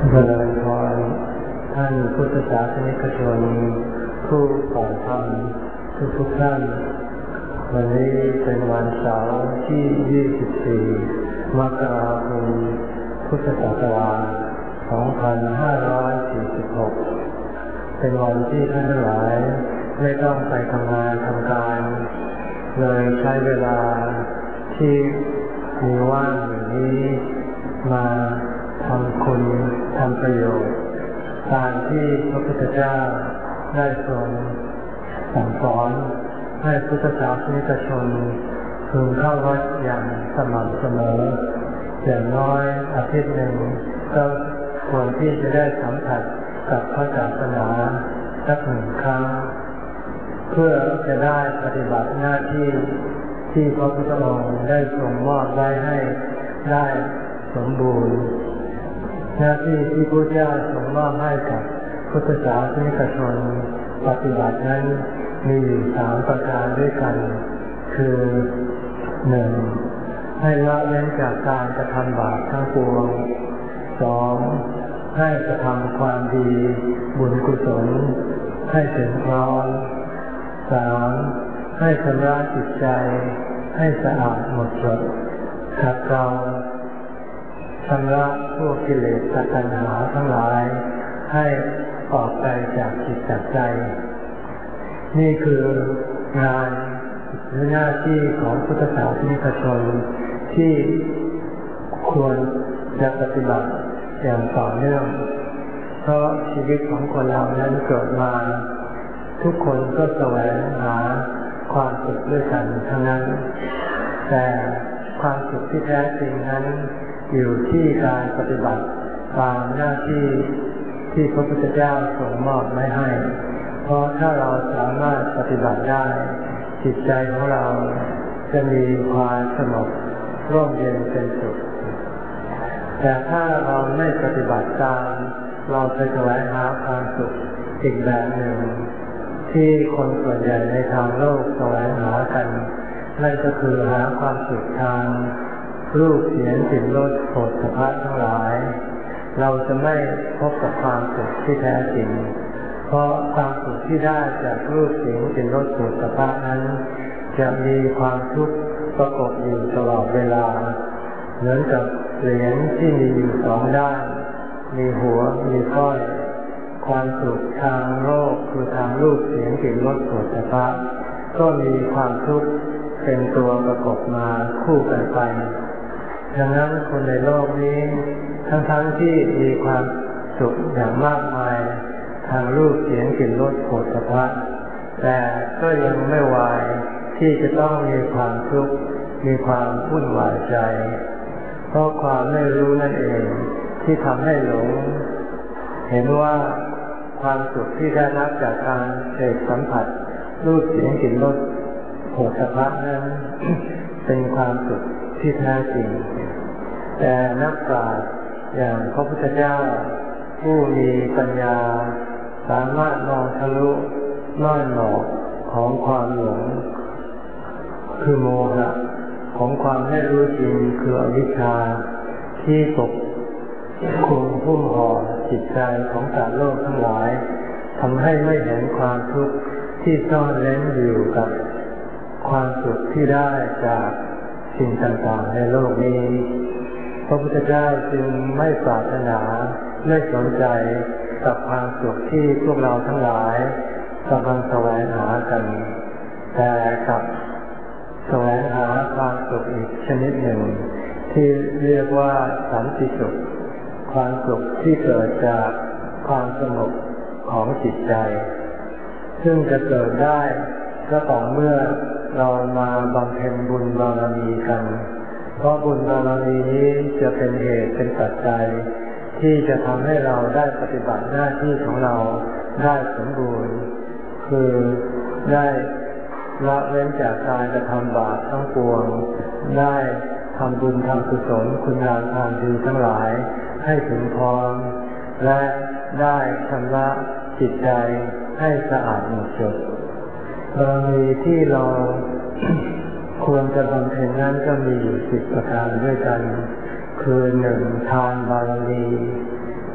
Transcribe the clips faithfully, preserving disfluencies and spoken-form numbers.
เจริญพรท่านพุทธศาสนิกชนผู้ฝ่ายธรรมทุกทุกท่านวันนี้เป็นวันเสาร์ที่ยี่สิบสี่มกราคมพุทธศักราชสองพันห้าร้อยสี่สิบหกเป็นวันที่ท่านทั้งหลายไม่ต้องไปทำงานทำการเลยใช้เวลาที่มีว่างอยู่นี้มาทำคุณทำประโยชน์ตามที่พระพุทธเจ้าได้ทรงสั่งสอนให้พุทธศาสนิกชนพึงเข้าวัดอย่างสม่ำเสมออย่างน้อยอาทิตย์หนึ่งก็ควรที่จะได้สัมผัสกับพระศาสนาสักหนึ่งครั้งเพื่อจะได้ปฏิบัติหน้าที่ที่พระพุทธองค์ได้ทรงมอบไว้ให้ได้สมบูรณ์หน้าที่ที่พระเจ้าทรงมอบให้กับพุทธศาสนิกชนปฏิบัตินั้นมีอยู่สามประการด้วยกันคือหนึ่งให้ละเว้นจากการกระทำบาปทั้งปวงสองให้กระทำความดีบุญกุศลให้ถึงพร้อมสามให้ชำระจิตใจให้สะอาดหมดจดขัดเกลาชำระพวกกิเลสตัณหาทั้งหลายให้ออกไปจากจิตจากใจนี่คืองานหรือหน้าที่ของพุทธศาสนิกชนที่ควรจะปฏิบัติอย่างต่อเนื่องเพราะชีวิตของคนเรานั้นเกิดมาทุกคนก็แสวงหาความสุขด้วยกันทั้งนั้นแต่ความสุขที่แท้จริงนั้นอยู่ที่การปฏิบัติตามหน้าที่ที่พระพุทธเจ้าทรงมอบไว้ให้เพราะถ้าเราสามารถปฏิบัติได้จิตใจของเราจะมีความสงบร่มเย็นเป็นสุขแต่ถ้าเราไม่ปฏิบัติตามเราไปแสวงหาความสุขอีกแบบหนึ่งที่คนส่วนใหญ่ในทางโลกแสวงหากันนั่นก็คือหาความสุขทางรูปเสียงกลิ่นรสโผฏฐัพพะทั้งหลายเราจะไม่พบกับความสุขที่แท้จริงเพราะความสุขที่ได้จากรูปเสียงกลิ่นรสโผฏฐัพพะนั้นจะมีความทุกข์ประกอบอยู่ตลอดเวลาเหมือนกับเหรียญที่มีอยู่สองด้านมีหัวมีก้อยความสุขทางโลกคือทางรูปเสียงกลิ่นรสโผฏฐัพพะก็มีความทุกข์เป็นตัวประกอบมาคู่กันไปดังนั้นคนในโลกนี้ทั้งๆที่มีความสุขอย่างมากมายทางรูปเสียงกลิ่นรสโผฏฐัพพะแต่ก็ยังไม่วายที่จะต้องมีความทุกข์มีความวุ่นวายใจเพราะความไม่รู้นั่นเองที่ทำให้หลงเห็นว่าความสุขที่ได้รับจากการเสพสัมผัสรูปเสียงกลิ่นรสโผฏฐัพพะนั้น เป็นความสุขที่แท้จริงแต่นักปราชญ์อย่างพระพุทธเจ้าผู้มีปัญญาสามารถมองทะลุม่านหมอกของความหลงคือโมหะของความไม่รู้จริงคืออวิชชาที่ปกคลุมหุ้มห่อจิตใจของสัตว์โลกทั้งหลายทำให้ไม่เห็นความทุกข์ที่ซ่อนเร้นอยู่กับความสุขที่ได้จากสิ่งต่างๆในโลกนี้พระพุทธเจ้าจึงไม่ปรารถนาไม่สนใจกับความสุขที่พวกเราทั้งหลายกำลังแสวงหากันแต่กับแสวงหาความสุขอีกชนิดหนึ่งที่เรียกว่าสันติสุขความสุขที่เกิดจากความสงบของจิตใจซึ่งจะเกิดได้ก็ต่อเมื่อเรามาบำเพ็ญบุญบารมีกันเพราะบุญบารมีนี้จะเป็นเหตุเป็นปัจจัยที่จะทำให้เราได้ปฏิบัติหน้าที่ของเราได้สมบูรณ์คือได้ละเว้นจากการกระทำบาปทั้งปวงได้ทำบุญทำกุศลคุณงามความดีทั้งหลายให้ถึงพร้อมและได้ชำระจิตใจให้สะอาดหมดจดบารมีที่เรา ควรจะบำเพ็ญนั้นก็มีอยู่สิบประการด้วยกันคือหนึ่งทานบารมี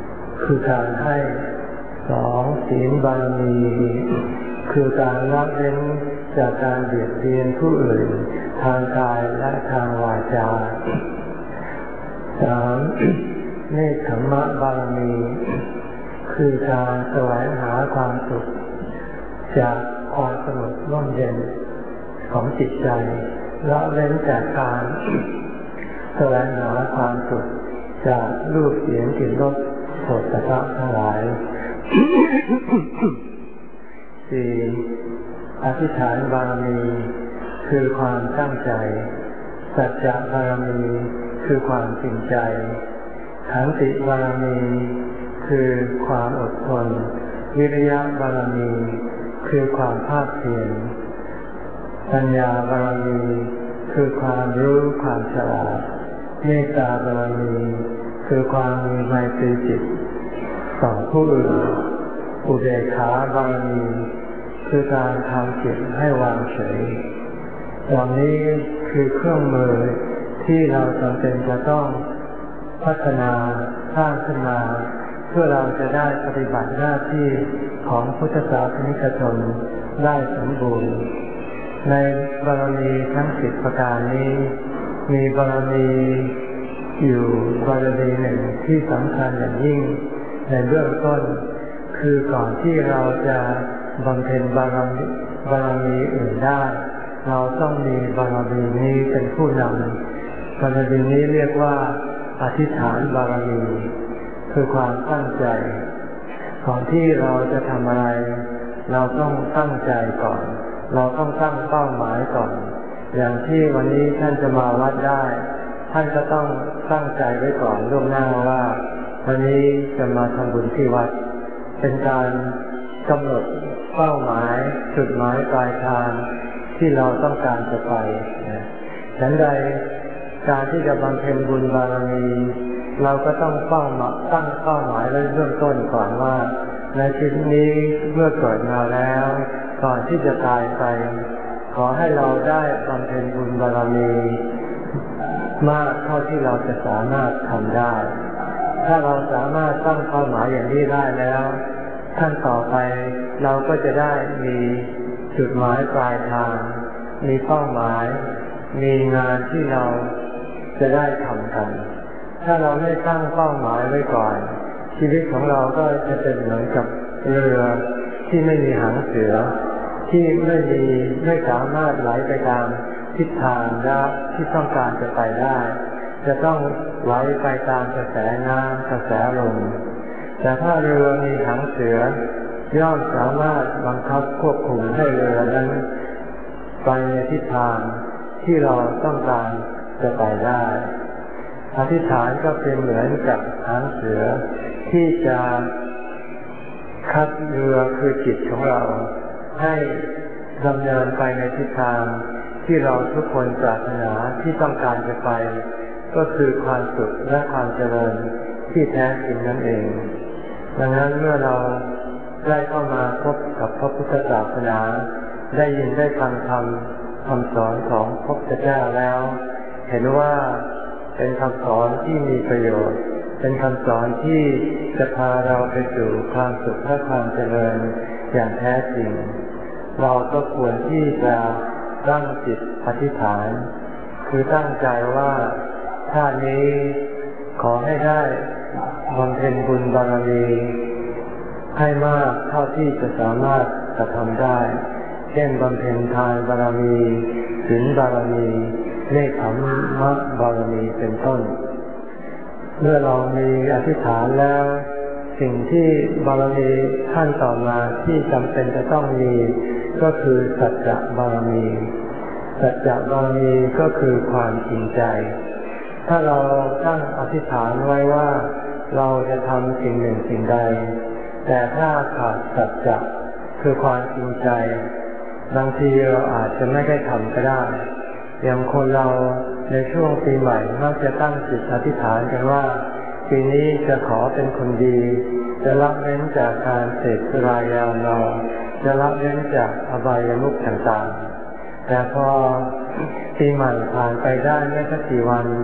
คือการให้สองศีลบารมีคือการละเว้นจากการเบียดเบียนผู้อื่นทางกายและทางวาจาสามเนคขมะบารมีคือการแสวงหาความสุขจากความสงบร่มเย็นของจิตใจละเว้นจากการแสวงหาความสุขจากรูปเสียงกลิ่นรสโผฏฐัพพะทั้งหลาย สี่อธิษฐานบารมีคือความตั้งใจสัจจะบารมีคือความจริงใจขันติบารมีคือความอดทนวิริยะบารมีคือความภาคเพียรปัญญาบารมีคือความรู้ความฉลาดเมตตาบารมีคือความมีไมตรีจิตต่อผู้อื่นอุเบกขาบารมีคือการทำจิตให้วางเฉยเหล่านี้คือเครื่องมือที่เราจำเป็นจะต้องพัฒนาสร้างขึ้นมาเพื่อเราจะได้ปฏิบัติหน้าที่ของพุทธศาสนิกชนได้สมบูรณ์ในบารมีทั้งสิบประการนี้มีบารมีอยู่บารมีหนึ่งที่สำคัญอย่างยิ่งในเบื้องต้นคือก่อนที่เราจะบำเพ็ญบารมีบารมีอื่นได้เราต้องมีบารมีนี้เป็นผู้นำบารมีนี้เรียกว่าอธิษฐานบารมีคือความตั้งใจก่อนที่เราจะทำอะไรเราต้องตั้งใจก่อนเราต้องตั้งเป้าหมายก่อนอย่างที่วันนี้ท่านจะมาวัดได้ท่านก็ต้องตั้งใจไว้ก่อนล่วงหน้าว่าวันนี้จะมาทำบุญที่วัดเป็นการกำหนดเป้าหมายจุดหมายปลายทางที่เราต้องการจะไปฉันใดการที่จะบำเพ็ญบุญบารมีเราก็ต้องเป้าหมายตั้งเป้าหมายไว้เบื้องต้นก่อนว่าในชีวิตนี้เมื่อเกิดมาแล้วก่อนที่จะตายไปขอให้เราได้บำเพ็ญบุญบารมีมากเท่าที่เราจะสามารถทำได้ถ้าเราสามารถตั้งเป้าหมายอย่างนี้ได้แล้วขั้นต่อไปเราก็จะได้มีจุดหมายปลายทางมีเป้าหมายมีงานที่เราจะได้ทำกันถ้าเราไม่ตั้งเป้าหมายไว้ก่อนชีวิตของเราก็จะเป็นเหมือนกับเรือที่ไม่มีหางเสือที่ไม่มีไม่สามารถไหลไปตามทิศทางที่ต้องการจะไปได้จะต้องไหลไปตามกระแสน้ำกระแสลมแต่ถ้าเรือมีหางเสือย่อมสามารถบังคับควบคุมให้เรือนั้นไปในทิศทางที่เราต้องการจะไปได้อธิษฐานก็เป็นเหมือนกับหางเสือที่จะคัดเรือคือจิตของเราให้ดำเนินไปในทิศทางที่เราทุกคนปรารถนาที่ต้องการจะไปก็คือความสุขและความเจริญที่แท้จริงนั่นเองดังนั้นเมื่อเราได้เข้ามาพบกับพระพุทธศาสนาได้ยินได้ฟังธรรมคำสอนของพระพุทธเจ้าแล้วเห็นว่าเป็นคำสอนที่มีประโยชน์เป็นคำสอนที่จะพาเราไปสู่ความสุขและความเจริญอย่างแท้จริงเราก็ควรที่จะตั้งจิตอธิษฐานคือตั้งใจว่าชาตินี้ขอให้ได้บำเพ็ญบุญบารมีให้มากเท่าที่จะสามารถกระทำได้เช่นบำเพ็ญทานบารมีศีลบารมีเนคขมะบารมีเป็นต้นเมื่อเรามีอธิษฐานแล้วสิ่งที่บารมีขั้นต่อมาที่จำเป็นจะต้องมีก็คือสัจจะบารมีสัจจะบารมีก็คือความจริงใจถ้าเราตั้งอธิษฐานไว้ว่าเราจะทำสิ่งหนึ่งสิ่งใดแต่ถ้าขาดสัจจะคือความจริงใจบางทีเราอาจจะไม่ได้ทำก็ได้อย่างคนเราในช่วงปีใหม่มักจะตั้งจิตอธิษฐานกันว่าปีนี้จะขอเป็นคนดีจะละเว้นจากการเสพสุรายาเมาจะละเว้นจากอบายมุขต่างๆแต่พอปีใหม่ผ่านไปได้ไม่สักกี่วัน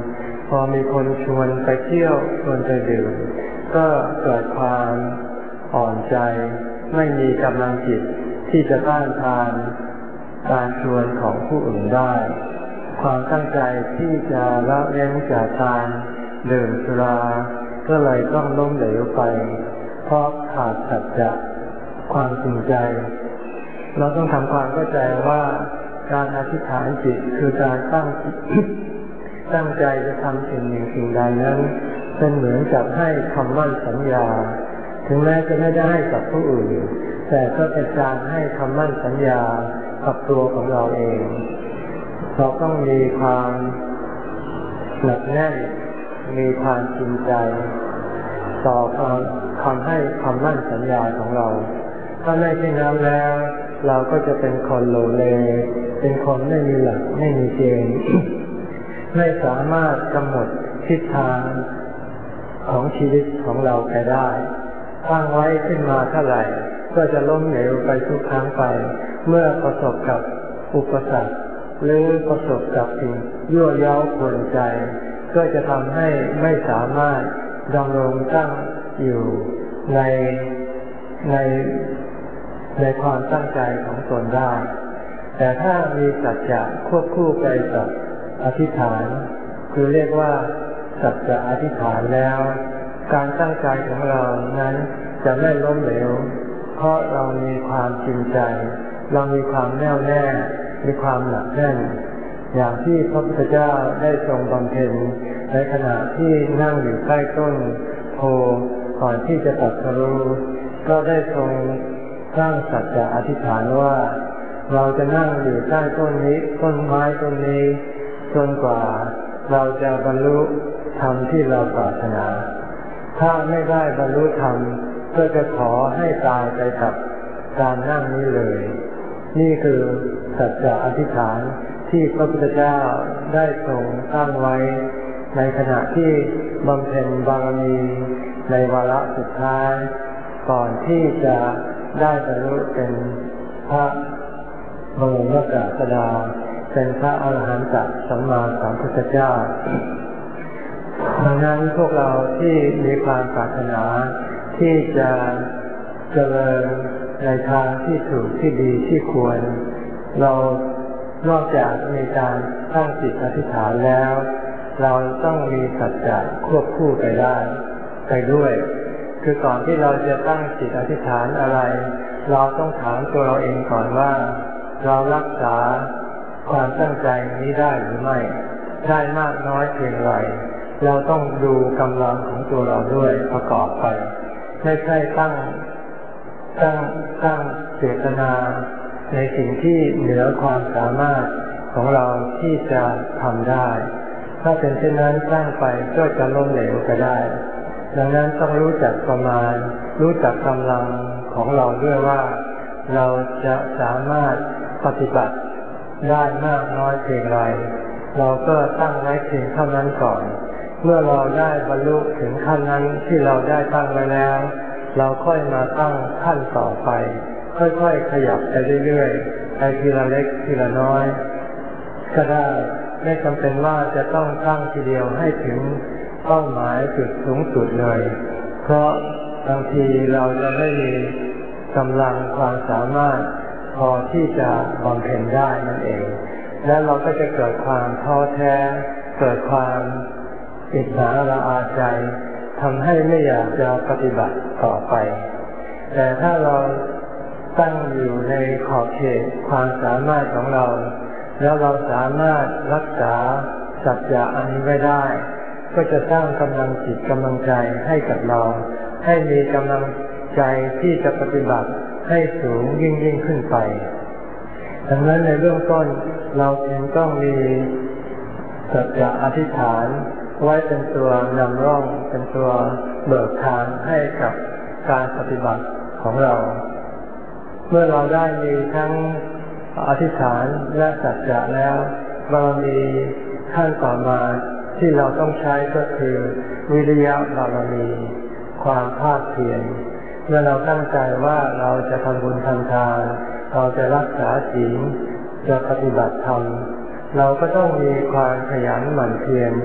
พอมีคนชวนไปเที่ยวชวนไปดื่มก็เกิดความอ่อนใจไม่มีกำลังจิตที่จะต้านทานการชวนของผู้อื่นได้ความตั้งใจที่จะละเว้นจากการดื่มสุราก็เลยต้องล้มเหลวไปเพราะขาดสัจจะความจริงใจเราต้องทำความเข้าใจว่าการอธิษฐานจิตคือการตั้งตั้งใจจะทำสิ่งหนึ่งสิ่งใดนั้นเป็นเหมือนกับให้คำมั่นสัญญาถึงแม้จะไม่ได้ให้กับผู้อื่นแต่ก็เป็นการให้คำมั่นสัญญากับตัวของเราเองเราต้องมีความหนักแน่นมีความจริงใจต่อความคำให้คำมั่นสัญญาของเราถ้าไม่เช่นนั้นแล้วเราก็จะเป็นคนโลเลเป็นคนไม่มีหลักไม่มีเกณฑ์ ไม่สามารถกำหนดทิศทางของชีวิตของเราไปได้ตั้งไว้ขึ้นมาเท่าไหร่ก็จะล้มเหลวไปทุกครั้งไปเมื่อประสบกับอุปสรรคหรือประสบกับสิ่งยั่วเย้าขวนใจก็จะทำให้ไม่สามารถดำรงตั้งอยู่ในในในความตั้งใจของตนได้แต่ถ้ามีสัจจะควบคู่ไปกับอธิษฐานคือเรียกว่าสัจจะอธิษฐานแล้วการตั้งใจของเรานั้นจะไม่ล้มเหลวเพราะเรามีความจริงใจเรามีความแน่วแน่มีความหนักแน่นอย่างที่พระพุทธเจ้าได้ทรงบำเพ็ญในขณะที่นั่งอยู่ใต้ต้นโพก่อนที่จะตรัสรู้ก็ได้ทรงสร้างสัจจะอธิษฐานว่าเราจะนั่งอยู่ใต้ต้นนี้ต้นไม้ต้นนี้จนกว่าเราจะบรรลุธรรมที่เราปรารถนาถ้าไม่ได้บรรลุธรรมก็จะขอให้ตายไปกับการนั่งนี้เลยนี่คือสัจจะอธิษฐานที่พระพุทธเจ้าได้ทรงตั้งไว้ในขณะที่บำเพ็ญบารมีในวาระสุดท้ายก่อนที่จะได้บรรลุเป็นพระบรมศาสดาเป็นพระอรหันตสัมมาสัมพุทธเจ้าดังนั้นพวกเราที่มีความปรารถนาที่จะเจริญในทางที่ถูกที่ดีที่ควรเรานอกจากมีการตั้งจิตอธิษฐานแล้วเราต้องมีสัจจะควบคู่ไปได้ไปด้วยคือก่อนที่เราจะตั้งจิตอธิษฐานอะไรเราต้องถามตัวเราเองก่อนว่าเรารักษาความตั้งใจนี้ได้หรือไม่ได้มากน้อยเพียงไรเราต้องดูกำลังของตัวเราด้วยประกอบไปไม่ใช่ตั้งตั้งตั้งเจตนาในสิ่งที่เหนือความสามารถของเราที่จะทำได้ถ้าเป็นเช่นนั้นตั้งไปก็จะล้มเหลวไปได้ดังนั้นต้องรู้จักประมาณรู้จักกำลังของเราด้วยว่าเราจะสามารถปฏิบัติได้มากน้อยเพียงไรเราก็ตั้งไว้เพียงเท่านั้นก่อนเมื่อเราได้บรรลุถึงขั้นนั้นที่เราได้ตั้งไว้แล้วเราค่อยมาตั้งขั้นต่อไปค่อยๆขยับไปเรื่อยๆไปทีละเล็กทีละน้อยก็ได้ไม่จำเป็นว่าจะต้องตั้งทีเดียวให้ถึงเป้าหมายจุดสูงสุดเลยเพราะบางทีเราจะไม่มีกำลังความสามารถพอที่จะบำเพ็ญได้นั่นเองและเราก็จะเกิดความท้อแท้เกิดความอิจฉาละอาใจทำให้ไม่อยากจะปฏิบัติต่อไปแต่ถ้าเราตั้งอยู่ในขอบเขตความสามารถของเราแล้วเราสามารถรักษาสัจจะอันนี้ไว้ได้ก็จะสร้างกำลังจิตกำลังใจให้กับเราให้มีกำลังใจที่จะปฏิบัติให้สูงยิ่งยิ่งขึ้นไปดังนั้นในเบื้องต้นเราจึงต้องมีสัจจะอธิษฐานไว้เป็นตัวนำร่องเป็นตัวเบิกทางให้กับการปฏิบัติของเราเมื่อเราได้มีทั้งอธิษฐานและสัจจะแล้วบารมีขั้นต่อมาที่เราต้องใช้ก็คือวิริยะบารมีความภาคเพียรเมื่อเราตั้งใจว่าเราจะทำบุญทำทานเราจะรักษาศีลจะปฏิบัติธรรมเราก็ต้องมีความขยันหมั่นเพียร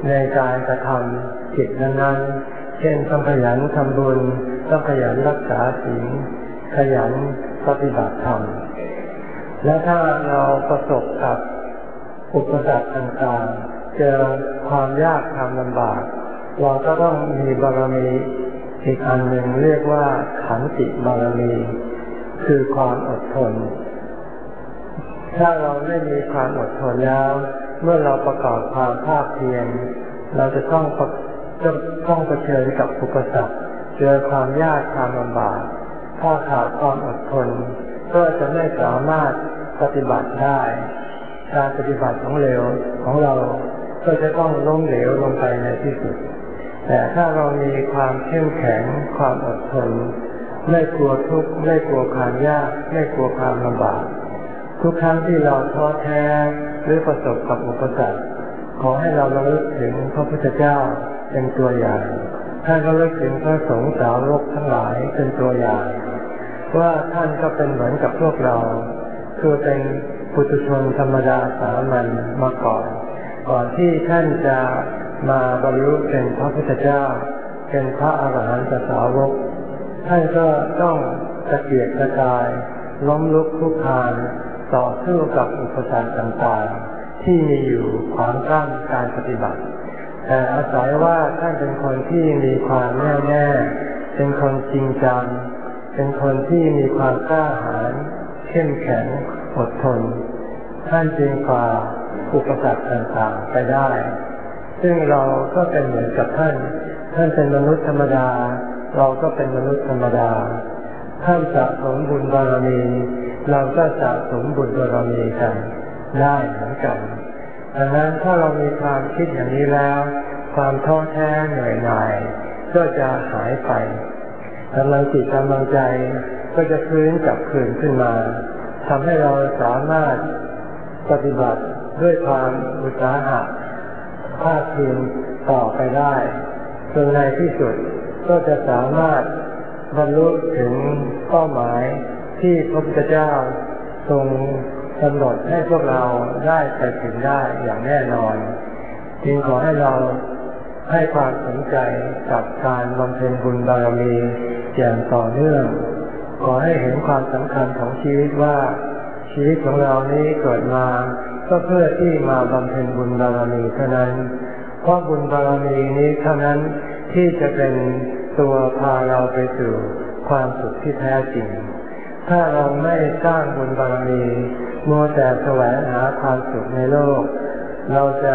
ในการกระทำกิจนั้นๆเช่นต้องขยันทำบุญต้องขยันรักษาศีลขยันปฏิบัติธรรมและถ้าเราประสบกับอุปสรรคต่างๆเจอความยากความลำบากเราก็ต้องมีบารมีอีกอันหนึ่งเรียกว่าขันติบารมีคือความอดทนถ้าเราไม่มีความอดทนแล้วเมื่อเราประกอบความภาคเพียรเราจะต้องจะต้องเผชิญกับอุปสรรคเจอความยากความลำบากถ้าขาดความอดทนก็จะไม่สามารถปฏิบัติได้การปฏิบัติของเราของเราก็จะต้องล้มเหลวลงไปในที่สุดแต่ถ้าเรามีความเข้มแข็งความอดทนไม่กลัวทุกข์ไม่กลัวความยากไม่กลัวความลำบากทุกครั้งที่เราท้อแท้หรือประสบกับอุปสรรคขอให้เราระลึกถึงพระพุทธเจ้าเป็นตัวอย่างท่านระลึกถึงพระสงฆ์สาวกทั้งหลายเป็นตัวอย่างว่าท่านก็เป็นเหมือนกับพวกเราคือเป็นปุถุชนธรรมดาสามัญมาก่อนก่อนที่ท่านจะมาบรรลุเป็นพระพุทธเจ้าเป็นพระอรหันตสาวกท่านก็ต้องตะเกียกตะกายล้มลุกคลุกคลานต่อสู้กับอุปสรรคต่างๆที่มีอยู่ขวางกั้นการปฏิบัติแต่อาศัยว่าท่านเป็นคนที่มีความแน่วแน่เป็นคนจริงจังเป็นคนที่มีความกล้าหาญเข้มแข็งอดทนท่านจึงฝ่าอุปสรรคต่างๆไปได้ซึ่งเราก็เป็นเหมือนกับท่านท่านเป็นมนุษย์ธรรมดาเราก็เป็นมนุษย์ธรรมดาท่านสะสมบุญบารมีเราก็สะสมบุญบารมีกันได้เหมือนกันดังนั้นถ้าเรามีความคิดอย่างนี้แล้วความท้อแท้เหนื่อยหน่ายก็จะหายไปกำลังจิตกำลังใจก็จะฟื้นกลับคืนขึ้นมาทำให้เราสามารถปฏิบัติด้วยความอุตสาหะภาคเพียรต่อไปได้จนในที่สุดก็จะสามารถบรรลุถึงเป้าหมายที่พระพุทธเจ้าทรงกำหนดให้พวกเราได้ไปถึงได้อย่างแน่นอนจึงขอให้เราให้ความสนใจกับการบำเพ็ญบุญบารมีอย่างต่อเนื่องขอให้เห็นความสำคัญของชีวิตว่าชีวิตของเรานี้เกิดมาก็เพื่อที่มาบำเพ็ญบุญบารมีเท่านั้นเพราะบุญบารมีนี้เท่านั้นที่จะเป็นตัวพาเราไปสู่ความสุขที่แท้จริงถ้าเราไม่สร้างบุญบารมีมัวแต่แสวงหาความสุขในโลกเราจะ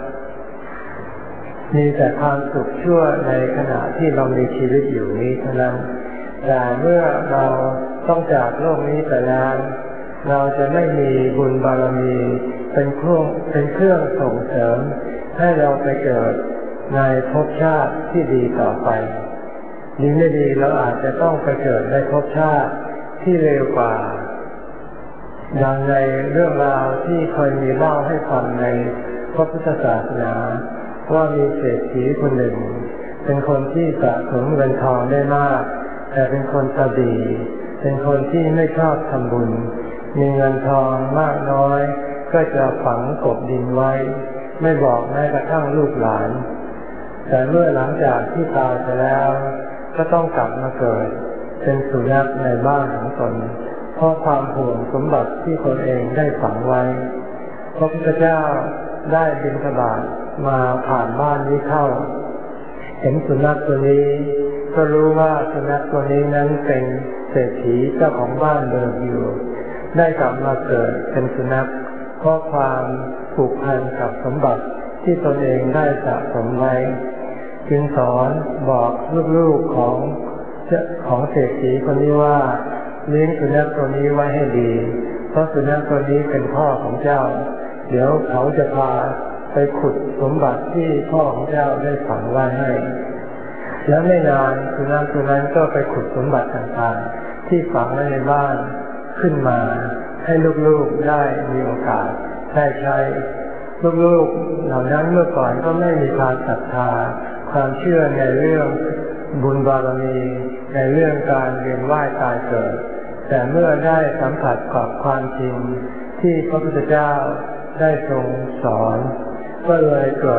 มีแต่ความสุขชั่วในขณะที่เรามีชีวิตอยู่นี้เท่านั้นแต่เมื่อเราต้องจากโลกนี้ไปแล้วเราจะไม่มีบุญบารมีเป็นเครื่องเป็นเครื่องส่งเสริมให้เราไปเกิดในภพชาติที่ดีต่อไปดีไม่ดีเราอาจจะต้องไปเกิดในภพชาติที่เลวกว่าดังในเรื่องราวที่เคยมีเล่าให้ฟังในพระพุทธศาสนาว่ามีเศรษฐีคนหนึ่งเป็นคนที่สะสมเงินทองได้มากแต่เป็นคนตนีเป็นคนที่ไม่ชอบทำบุญมีเงินทองมากน้อยก็จะฝังกบดินไว้ไม่บอกแม้กระทั่งลูกหลานแต่เมื่อหลังจากที่ตายไปแล้วก็ต้องกลับมาเกิดเป็นสุนัขในบ้านของตนเพราะความห่วงสมบัติที่ตนเองได้ฝังไว้พระพุทธเจ้าได้บิณฑบาตมาผ่านบ้านนี้เข้าเห็นสุนัขตัวนี้ก็รู้ว่าสุนัขตัวนี้นั้นเป็นเศรษฐีเจ้าของบ้านเดิมอยู่ได้กลับมาเกิดเป็นสุนัขเพราะความผูกพันกับสมบัติที่ตนเองได้สะสมไว้จึงสอนบอกลูกๆของของเศรษฐีคนนี้ว่าเลี้ยงสุนัขตัวนี้ไว้ให้ดีเพราะสุนัขตัวนี้เป็นพ่อของเจ้าเดี๋ยวเขาจะพาไปขุดสมบัติที่พ่อของเจ้าได้ฝังไว้ให้แล้วไม่นานสุนัขตัวนั้นก็ไปขุดสมบัติต่างๆที่ฝังไว้ในบ้านขึ้นมาให้ลูกๆได้มีโอกาสได้ใช้ลูกๆเหล่านั้นเมื่อก่อนก็ไม่มีความศรัทธาความเชื่อในเรื่องบุญบารมีในเรื่องการเวียนว่ายตายเกิดแต่เมื่อได้สัมผัสกับความจริงที่พระพุทธเจ้าได้ทรงสอนก็เลยเกิดศ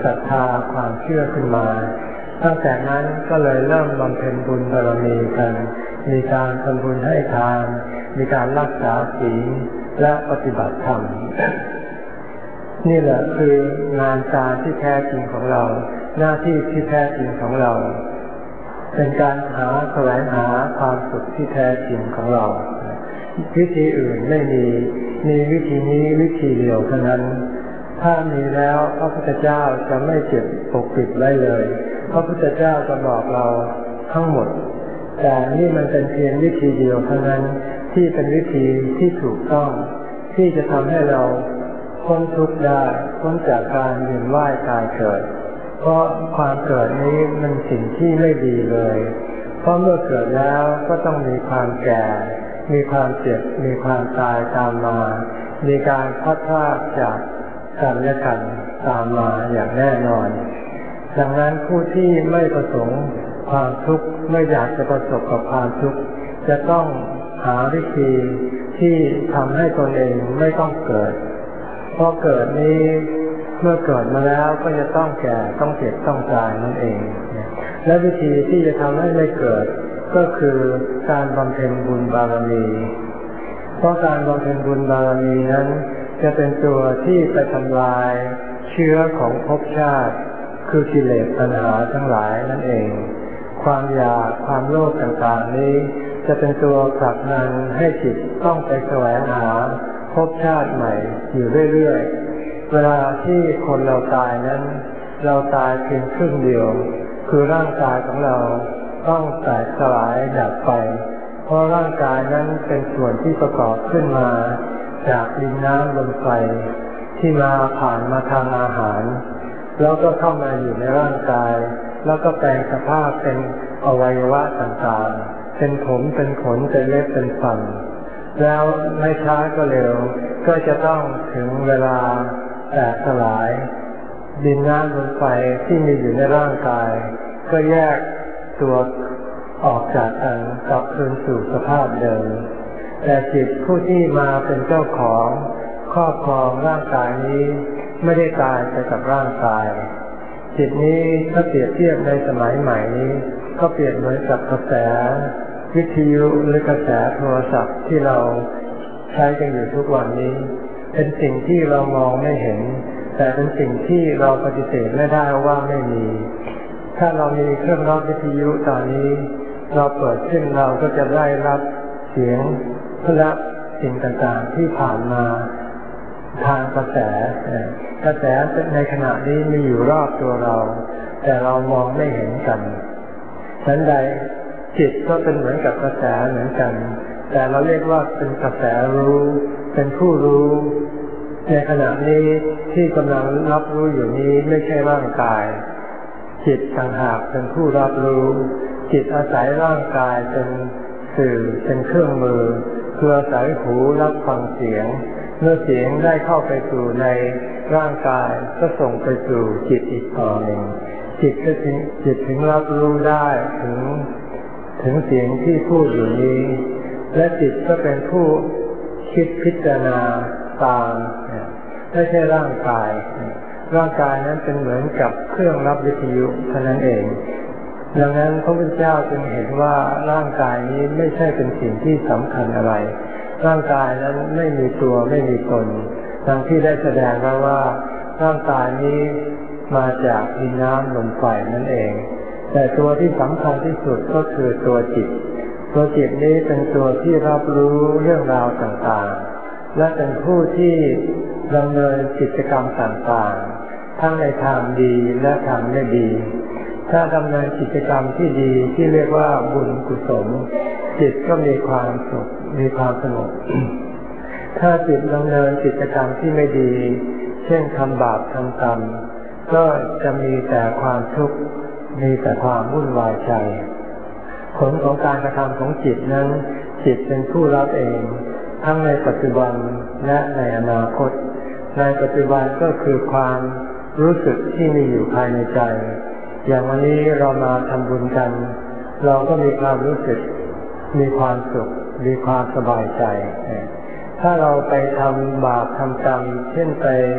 ศรัทธาความเชื่อขึ้นมาตั้งแต่นั้นก็เลยเริ่มบำเพ็ญบุญบารมีกันมีการทำบุญให้ทานมีการรักษาศีลและปฏิบัติธรรมนี่แหละคืองานการที่แท้จริงของเราหน้าที่ที่แท้จริงของเราเป็นการหาแสวงหาความสุขที่แท้จริงของเราวิธีอื่นไม่มีมีวิธีนี้วิธีเดียวเท่านั้นถ้ามีแล้วพระพุทธเจ้าจะไม่เก็บปกปิดไว้เลยพระพุทธเจ้าจะบอกเราทั้งหมดแต่นี่มันเป็นเพียงวิธีเดียวเท่านั้นที่เป็นวิธีที่ถูกต้องที่จะทำให้เราพ้นทุกข์ได้พ้นจากการเวียนว่ายตายเกิดเพราะความเกิดนี้มันสิ่งที่ไม่ดีเลยเพราะเมื่อเกิดแล้วก็ต้องมีความแก่มีความเจ็บมีความตายตามมามีการพัดพรากจากกันและกันตามมาอย่างแน่นอนดังนั้นผู้ที่ไม่ประสงค์ความทุกข์ไม่อยากจะประสบกับความทุกข์จะต้องหาวิธีที่ทำให้ตนเองไม่ต้องเกิดเพราะเกิดนี้เมื่อเกิดมาแล้วก็จะต้องแก่ต้องเจ็บต้องตายนั่นเองและวิธีที่จะทำให้ไม่เกิดก็คือการบำเพ็ญบุญบารมีเพราะการบำเพ็ญบุญบารมีนั้นจะเป็นตัวที่ไปทำลายเชื้อของภพชาติคือกิเลสตัณหาทั้งหลายนั่นเองความอยากความโลภต่างๆนี้จะเป็นตัวผลักดันให้จิตต้องไปแสวงหาภพชาติใหม่อยู่เรื่อยๆเวลาที่คนเราตายนั้นเราตายเพียงครึ่งเดียวคือร่างกายของเราต้องแตกสลายดับไปเพราะร่างกายนั้นเป็นส่วนที่ประกอบขึ้นมาจากดินน้ำลมไฟที่มาผ่านมาทางอาหารแล้วก็เข้ามาอยู่ในร่างกายแล้วก็แปลงสภาพเป็นอวัยวะต่างๆเป็นผมเป็นขนเป็นเล็บเป็นฟันแล้วไม่ช้าก็เร็วก็จะต้องถึงเวลาแตกสลายดินน้ำลมไฟที่มีอยู่ในร่างกายก็แยกตัวออกจากกันกลับคืนสู่สภาพเดิมแต่จิตผู้ที่มาเป็นเจ้าของครอบครองร่างกายนี้ไม่ได้ตายไปกับร่างกายจิตนี้ถ้าเปรียบเทียบในสมัยใหม่นี้ก็เปรียบเหมือนกับกระแสวิทยุหรือกระแสโทรศัพท์ที่เราใช้กันอยู่ทุกวันนี้เป็นสิ่งที่เรามองไม่เห็นแต่เป็นสิ่งที่เราปฏิเสธไม่ได้ว่าไม่มีถ้าเรามีเครื่องรับวิทยุตอนนี้เราเปิดขึ้นเราก็จะได้รับเสียงและสิ่งต่างๆที่ผ่านมาทางกระแสกระแสในขณะนี้มีอยู่รอบตัวเราแต่เรามองไม่เห็นกันฉันใดจิตก็เป็นเหมือนกับกระแสเหมือนกันแต่เราเรียกว่าเป็นกระแสรู้เป็นผู้รู้ในขณะนี้ที่กำลังรับรู้อยู่นี้ไม่ใช่ร่างกายจิตต่างหากเป็นผู้รับรู้จิตอาศัยร่างกายเป็นสื่อเป็นเครื่องมือเพื่ออาศัยหูรับฟังเสียงเมื่อเสียงได้เข้าไปสู่ในร่างกายก็ส่งไปสู่จิตอีกต่อหนึ่งจิตก็ถึงจิตถึงรับรู้ได้ถึงถึงเสียงที่พูดอยู่นี้และจิตก็เป็นผู้คิดพิจารณาตามไม่ใช่ร่างกายร่างกายนั้นเป็นเหมือนกับเครื่องรับวิทยุเท่านั้นเองดังนั้นพระพุทธเจ้าจึงเห็นว่าร่างกายนี้ไม่ใช่เป็นสิ่งที่สำคัญอะไรร่างกายนั้นไม่มีตัวไม่มีตนดังที่ได้แสดงแล้วว่าร่างกายนี้มาจากดินน้ำลมไฟนั่นเองแต่ตัวที่สำคัญที่สุดก็คือตัวจิตตัวจิตนี้เป็นตัวที่รับรู้เรื่องราวต่างๆและเป็นผู้ที่ดำเนินกิจกรรมต่างๆทั้งในทางดีและทางไม่ดีถ้าดำเนินกิจกรรมที่ดีที่เรียกว่าบุญกุศลจิตก็มีความสุขมีความสงบ ถ้าจิตดำเนินกิจกรรมที่ไม่ดีเช่นทำบาปทำกรรมก็จะมีแต่ความทุกข์มีแต่ความวุ่นวายใจผลของการกระทำของจิตนั้นจิตเป็นผู้รับเองทั้งในปัจจุบันและในอนาคตในปัจจุบันก็คือความรู้สึกที่มีอยู่ภายในใจอย่างวันนี้เรามาทำบุญกันเราก็มีความรู้สึกมีความสุขมีความสบายใจถ้าเราไปทำบาปทำกรรมเช่นไป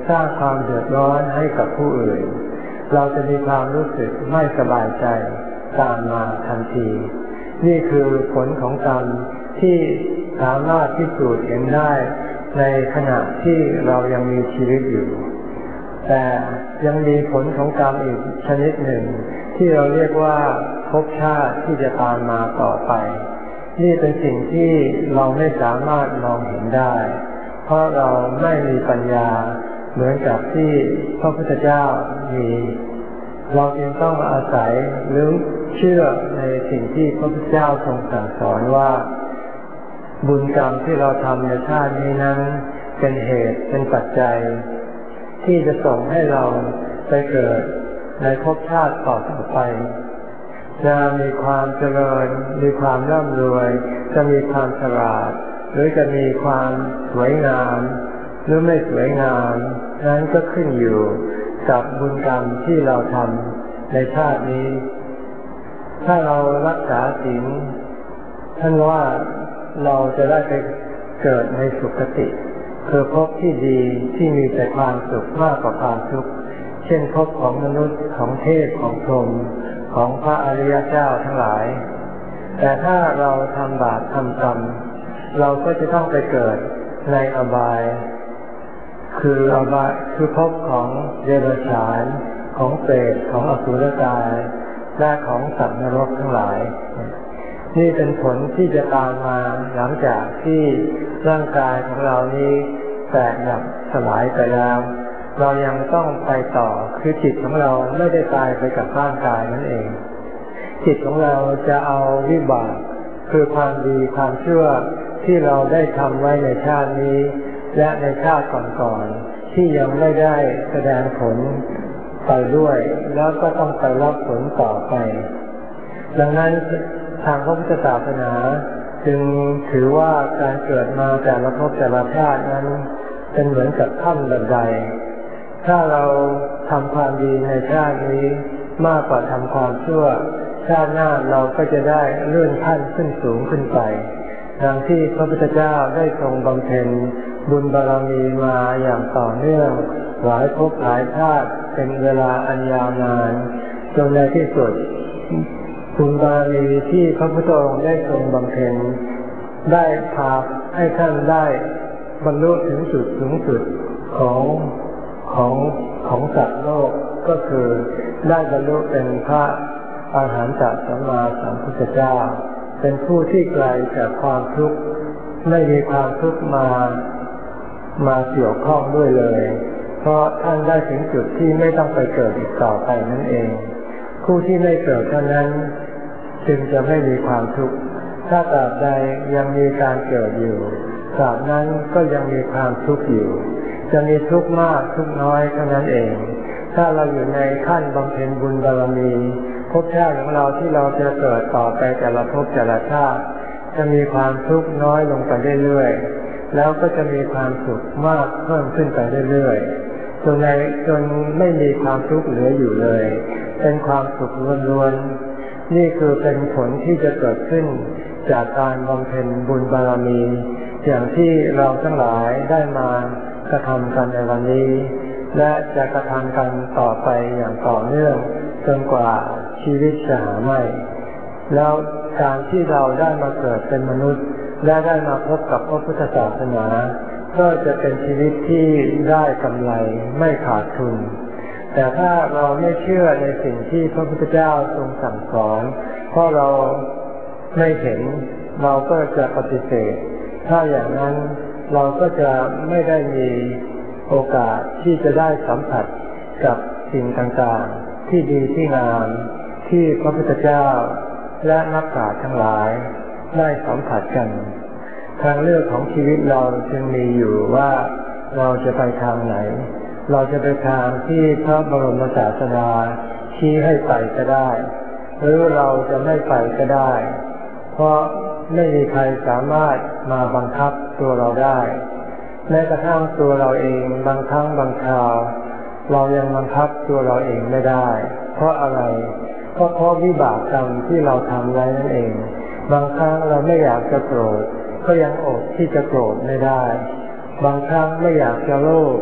สร้างความเดือดร้อนให้กับผู้อื่นเราจะมีความรู้สึกไม่สบายใจตามมาทันทีนี่คือผลของกรรมที่สามารถพิสูจน์เห็นได้ในขณะที่เรายังมีชีวิตอยู่แต่ยังมีผลของกรรมอีกชนิดหนึ่งที่เราเรียกว่าภพชาติที่จะตามมาต่อไปนี่เป็นสิ่งที่เราไม่สามารถมองเห็นได้เพราะเราไม่มีปัญญาเหมือนกับที่พระพุทธเจ้ามีเราจึงต้องอาศัยหรือเชื่อในสิ่งที่พระพุทธเจ้าทรงสั่งสอนว่าบุญกรรมที่เราทำในชาตินี้นั้นเป็นเหตุเป็นปัจจัยที่จะส่งให้เราไปเกิดในภพชาติต่อไปจะมีความเจริญมีความร่ำรวยจะมีความฉลาดหรือจะมีความสวยงามหรือไม่สวยงามนั้นก็ขึ้นอยู่กับบุญกรรมที่เราทำในชาตินี้ถ้าเรารักษาศีลท่านว่าเราจะได้ไปเกิดในสุคติคือภพที่ดีที่มีแต่ความสุขมากกว่าความทุกข์เช่นภพของมนุษย์ของเทพของพรหมของพระอริยเจ้าทั้งหลายแต่ถ้าเราทำบาปทำกรรมเราก็จะต้องไปเกิดในอบายคืออบายคือภพของเดรัจฉานของเปรตของอสุรกายและของสัตว์นรกทั้งหลายนี่เป็นผลที่จะตามมาหลังจากที่ร่างกายของเรานี้แตกดับสลายไปแล้วเรายังต้องไปต่อคือจิตของเราไม่ได้ตายไปกับร่างกายนั่นเองจิตของเราจะเอาวิบากคือความดีความชั่วที่เราได้ทำไว้ในชาตินี้และในชาติก่อนๆที่ยังไม่ได้แสดงผลไปด้วยแล้วก็ต้องไปรับผลต่อไปดังนั้นทางพระพุทธศาสนาจึงถือว่าการเกิดมาแต่ละภพแต่ละชาตินั้นเป็นเหมือนกับขั้นบันไดถ้าเราทำความดีในชาตินี้มากกว่าทำความชั่วชาติหน้าเราก็จะได้เลื่อนขั้นขึ้นสูงขึ้นไปดังที่พระพุทธเจ้าได้ทรงบำเพ็ญบุญบารมีมาอย่างต่อเนื่องหลายภพหลายชาติเป็นเวลาอันยาวนานจนในที่สุดบุญบารมีที่พระพุทธองค์ได้ทรงบำเพ็ญได้พาให้ท่านได้บรรลุถึงจุดสูงสุดของของของสัตว์โลกก็คือได้บรรลุเป็นพระอรหันตสัมมาสัมพุทธเจ้าเป็นผู้ที่ไกลจากความทุกข์ไม่มีความทุกข์มามาเกี่ยวข้องด้วยเลยเพราะท่านได้ถึงจุดที่ไม่ต้องไปเกิดอีกต่อไปนั่นเองผู้ที่ไม่เกิดเท่านั้นจึงจะไม่มีความทุกข์ถ้าตราบใดยังมีการเกิดอยู่ตราบนั้นก็ยังมีความทุกข์อยู่จะมีทุกข์มากทุกข์น้อยเท่านั้นเองถ้าเราอยู่ในขั้นบำเพ็ญบุญบารมีภพชาติของเราที่เราจะเกิดต่อไปแต่ละภพแต่ละชาติจะมีความทุกข์น้อยลงไปเรื่อยๆแล้วก็จะมีความสุขมากเพิ่มขึ้นไปเรื่อยๆจนในจนไม่มีความทุกข์เหลืออยู่เลยเป็นความสุขล้วนๆนี่คือเป็นผลที่จะเกิดขึ้นจากการบำเพ็ญบุญบารมีอย่างที่เราทั้งหลายได้มากระทำกันในวันนี้และจะกระทำกันต่อไปอย่างต่อเนื่องจนกว่าชีวิตจะหาไม่แล้วการที่เราได้มาเกิดเป็นมนุษย์และได้มาพบกับพระพุทธศาสนาก็จะเป็นชีวิตที่ได้กำไรไม่ขาดทุนแต่ถ้าเราไม่เชื่อในสิ่งที่พระพุทธเจ้าทรงสั่งสอนเพราะเราไม่เห็นเราก็จะปฏิเสธถ้าอย่างนั้นเราก็จะไม่ได้มีโอกาสที่จะได้สัมผัสกับสิ่งต่างๆที่ดีที่งามที่พระพุทธเจ้าและนักปราชญ์ทั้งหลายได้สัมผัสกันทางเลือกของชีวิตเราจึงมีอยู่ว่าเราจะไปทางไหนเราจะไปทางที่พระบรมศาสดาชี้ให้ไปก็ได้หรือเราจะไม่ไปก็ได้เพราะไม่มีใครสามารถมาบังคับตัวเราได้แม้กระทั่งตัวเราเองบางครั้งบางคราวเรายังบังคับตัวเราเองไม่ได้เพราะอะไรก็เพราะวิบากกรรมที่เราทำไว้นั่นเองบางครั้งเราไม่อยากจะโกรธก็ยังอดที่จะโกรธไม่ได้บางครั้งไม่อยากจะโลภ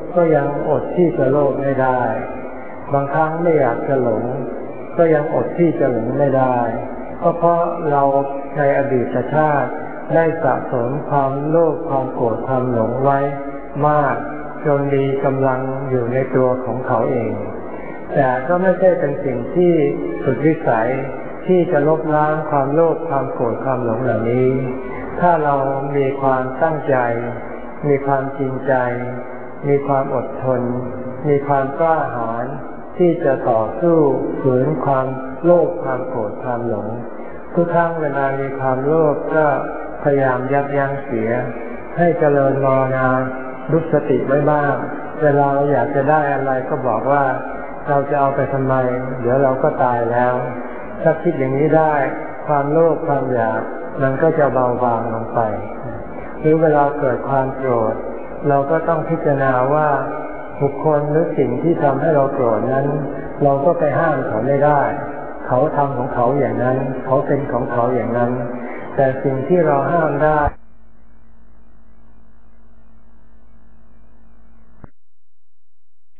ก็ยังอดที่จะโลภไม่ได้บางครั้งไม่อยากจะหลงก็ยังอดที่จะหลงไม่ได้ก็เพราะเราในอดีตชาติได้สะสมความโลภความโกรธความหลงไว้มากจนมีกำลังอยู่ในตัวของเขาเองแต่ก็ไม่ใช่เป็นสิ่งที่สุดวิสัยที่จะลบล้างความโลภความโกรธความหลงเหล่านี้ถ้าเรามีความตั้งใจมีความจริงใจมีความอดทนมีความกล้าหาญที่จะต่อสู้ฝืนความโลภความโกรธความหลงทุกครั้งเวลามีความโลภก็พยายามยับยั้งเสียให้เจริญภาวนาดุสติไว้บ้างเวลาเราอยากจะได้อะไรก็บอกว่าเราจะเอาไปทำไมเดี๋ยวเราก็ตายแล้วถ้าคิดอย่างนี้ได้ความโลภความอยากมันก็จะเบาบางลงไปหรือเวลาเกิดความโกรธเราก็ต้องพิจารณาว่าบุคคลหรือสิ่งที่ทำให้เราโกรธนั้นเราก็ไปห้ามเขาไม่ได้เขาทำของเขาอย่างนั้นเขาเป็นของเขาอย่างนั้นแต่สิ่งที่เราห้ามได้